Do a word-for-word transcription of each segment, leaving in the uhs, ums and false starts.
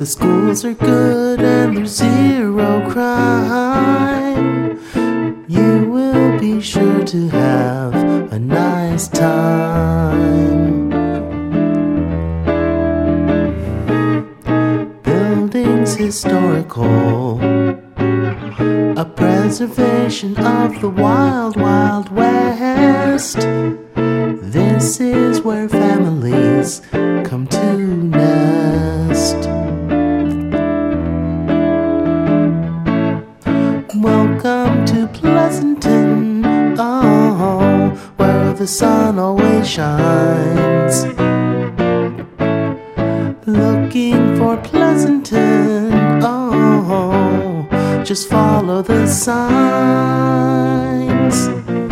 the schools are good and there's zero crime. You will be sure to have a nice time. Buildings historical, a preservation of the wild, wild west. This is where families come to nest. Welcome to Pleasanton, oh, where the sun always shines. Looking for Pleasanton, oh, just follow the signs.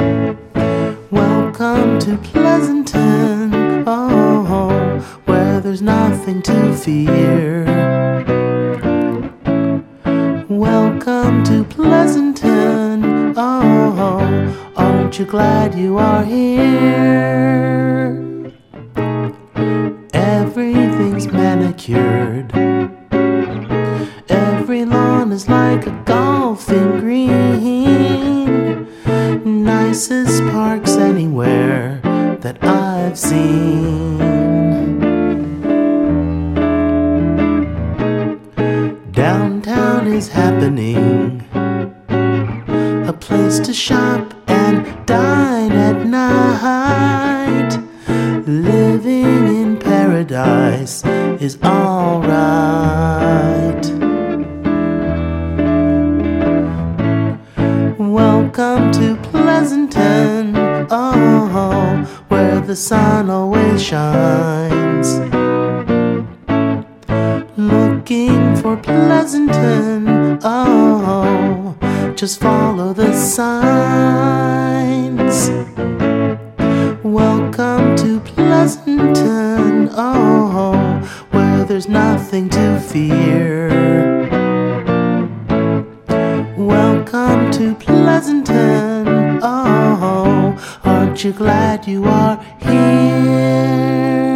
Welcome to Pleasanton, oh, where there's nothing to fear. Welcome to Pleasanton, oh, aren't you glad you are here? Everything's manicured, every lawn is like a golfing green. Nicest parks anywhere that I've seen. Downtown is happening, a place to shop and dine at night. Living in paradise is alright. Welcome to Pleasanton, oh, where the sun always shines. Looking for Pleasanton, oh, just follow the signs. Welcome to Pleasanton, oh, where there's nothing to fear. Welcome to Pleasanton, oh, aren't you glad you are here?